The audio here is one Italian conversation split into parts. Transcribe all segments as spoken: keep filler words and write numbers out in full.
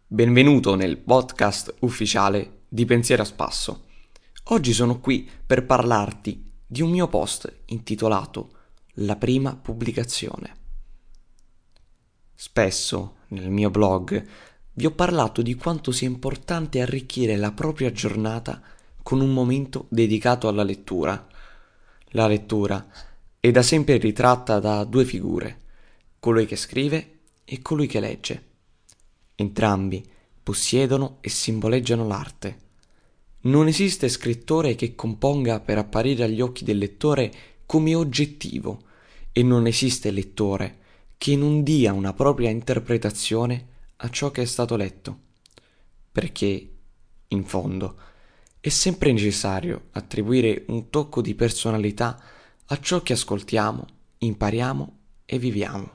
Benvenuto nel podcast ufficiale di Pensiero a Spasso. Oggi sono qui per parlarti di un mio post intitolato La prima pubblicazione. Spesso nel mio blog vi ho parlato di quanto sia importante arricchire la propria giornata con un momento dedicato alla lettura. La lettura è da sempre ritratta da due figure, colui che scrive e colui che legge. Entrambi possiedono e simboleggiano l'arte. Non esiste scrittore che componga per apparire agli occhi del lettore come oggettivo e non esiste lettore che non dia una propria interpretazione a ciò che è stato letto. Perché, in fondo, è sempre necessario attribuire un tocco di personalità a ciò che ascoltiamo, impariamo e viviamo.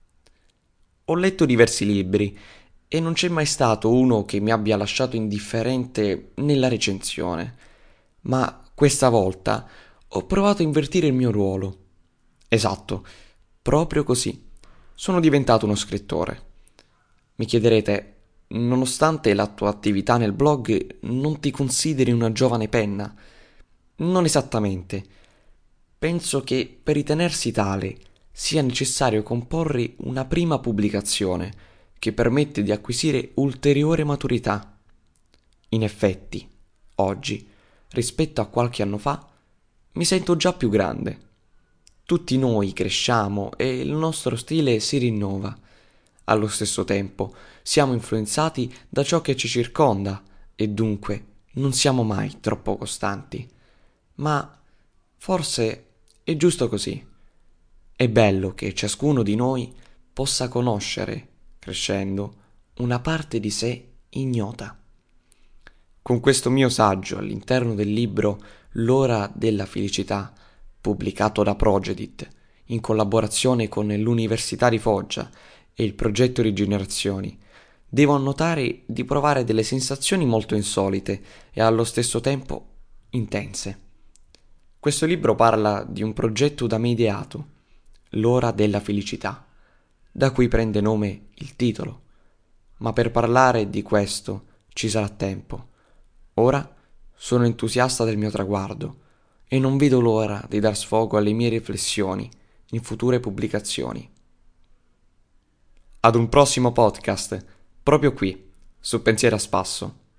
Ho letto diversi libri e non c'è mai stato uno che mi abbia lasciato indifferente nella recensione, ma questa volta ho provato a invertire il mio ruolo. Esatto, proprio così. Sono diventato uno scrittore. Mi chiederete, nonostante la tua attività nel blog non ti consideri una giovane penna? Non esattamente. Penso che per ritenersi tale sia necessario comporre una prima pubblicazione che permette di acquisire ulteriore maturità. In effetti, oggi, rispetto a qualche anno fa, mi sento già più grande. Tutti noi cresciamo e il nostro stile si rinnova. Allo stesso tempo, siamo influenzati da ciò che ci circonda e dunque non siamo mai troppo costanti. Ma forse è giusto così. È bello che ciascuno di noi possa conoscere, crescendo, una parte di sé ignota. Con questo mio saggio all'interno del libro L'ora della felicità, pubblicato da Progedit, in collaborazione con l'Università di Foggia e il progetto Rigenerazioni, devo annotare di provare delle sensazioni molto insolite e allo stesso tempo intense. Questo libro parla di un progetto da me ideato, L'ora della felicità, da cui prende nome il titolo. Ma per parlare di questo ci sarà tempo. Ora sono entusiasta del mio traguardo e non vedo l'ora di dar sfogo alle mie riflessioni in future pubblicazioni. Ad un prossimo podcast, proprio qui, su Pensiero a Spasso.